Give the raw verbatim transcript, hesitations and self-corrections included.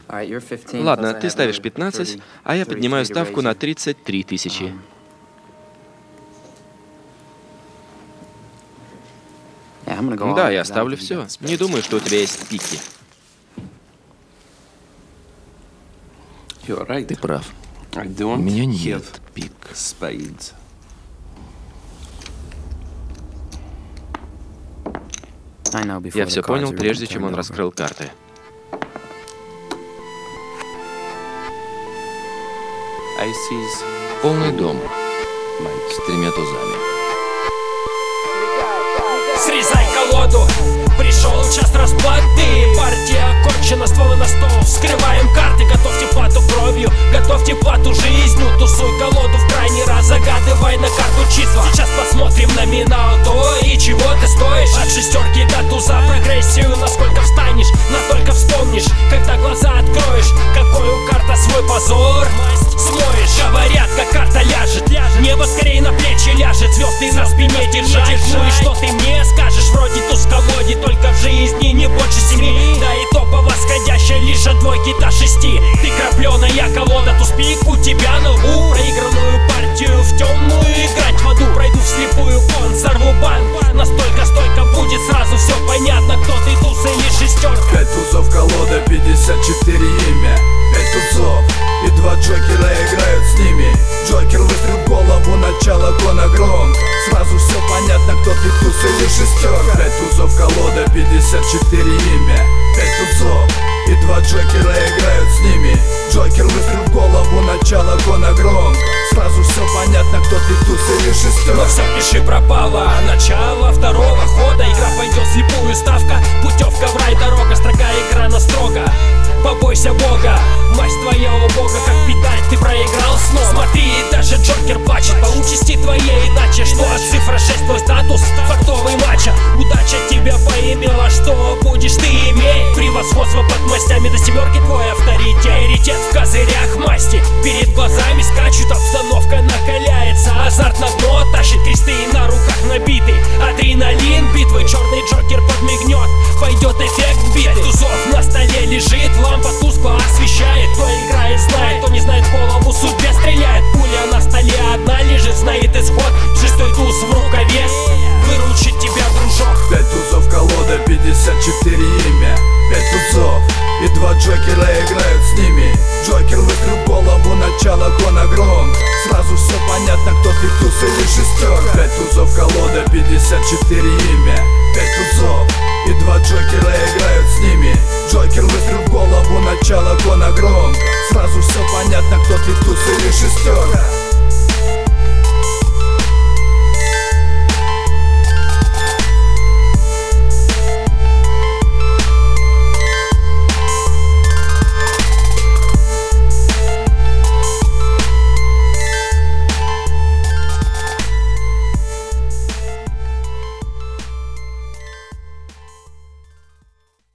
Ладно, ты ставишь пятнадцать, а я поднимаю ставку на тридцать три тысячи. Да, я ставлю все. Не думаю, что у тебя есть пики. Ты прав. У меня нет пик. Я все понял, прежде чем он раскрыл карты. Полный дом с тремя тузами. Срезай колоду, пришел час расплаты. Партия окончена, стволы на стол. Вскрываем карты, готовьте плату кровью, готовьте плату жизнью. Тусуй колоду в крайний раз, загадывай на карту числа. Сейчас посмотрим номинал, то и чего ты стоишь. От шестерки до туза прогрессию, насколько встанешь, настолько вспомнишь, когда глаза откроешь, какой у карта свой позор смоешь. Говорят, как карта ляжет, небо скорее на плечи ляжет, звезды на спине держать. Ну и что ты мне скажешь, вроде туз в колоде, только в жизни не больше семи. Да и то по восходящей лишь от двойки до шести. Ты крапленая колода, туз пик у тебя на лбу. Проигранную партию в темную играть в аду. Пройду вслепую кон, сорву банк, настолько стойко будет сразу все понятно, кто ты, туз или шестерка. Пять тузов колода, пятьдесят четыре имя. Пять тузов и два джокера играют с ними. Джокер выстрел в голову, начало кона громко. Сразу все понятно, кто ты, туз или шестерка. Пять тузов колода, пятьдесят четыре имя. Пять тузов и два джокера играют с ними. Джокер выстрел в голову, начало кона громко. Сразу все понятно, кто ты, туз или шестерка. Но все пиши пропало, начало второго хода. Игра пойдет слепую, ставка, путевка в рай, дорога, строга, игра на строго. Побойся Бога, масть твоя у Бога, как питать, ты проиграл снова. Смотри, даже Джокер плачет по участи твоей, иначе что? Цифра шесть, твой статус, фактовый матча. Удача тебя поимела, что будешь ты иметь? Превосходство под мастями, до семерки твой авторитет. Приоритет в козырях масти, перед глазами скачут, обстановка накаляется. Азарт на дно тащит, кресты на руках набиты. Адреналин битвы, черный Джокер подмигнет, пойдет эффект биты. Тузов на столе лежит, лампа тускло освещает. Кто играет, знает, кто не знает, в голову судьбе стреляет. Пуля на столе одна лежит, знает исход. Шестой туз в рукаве, выручит тебя, дружок. Пять тузов колода, пятьдесят четыре имя. Пять тузов и два джокера играют с ними. Джокер выстрел в голову, начало кона громко. Сразу все понятно, кто ты, туз или шестерка. Пять тузов колода, пятьдесят четыре имя. Пять тузов и два джокера играют с ними. Джокер